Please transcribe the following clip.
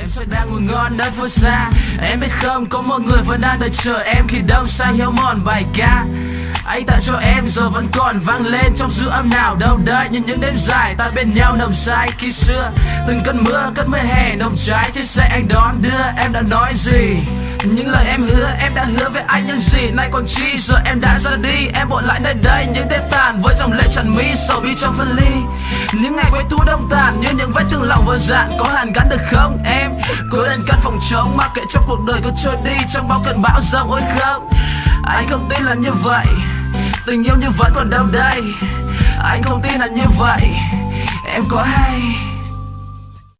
tôi đang ngồi ngon nơi phố xa. Em biết không, có một người vẫn đang đợi chờ em khi đông xa hiếu mòn bài ca anh tặng cho em giờ vẫn còn vang lên trong dư âm nào đâu đây. Nhưng những đêm dài ta bên nhau nồng say khi xưa, từng cơn mưa hè nồng cháy trên xe anh đón đưa. Em đã nói gì, những lời em đã hứa với anh những gì nay còn chi. Giờ em đã ra đi, em bộ lại nơi đây những tết tàn với dòng lệ tràn mi sầu bi trong phân ly. Những ngày quay thu đông tàn như những vết thương lòng vỡ dạn, có hàn gắn được không em? Cố lên căn phòng trống mặc kệ cho cuộc đời cứ trôi đi trong bao cơn bão giông. Ôi không, anh không tin là như vậy, tình yêu như vẫn còn đâu đây. Anh không tin là như vậy, em có hay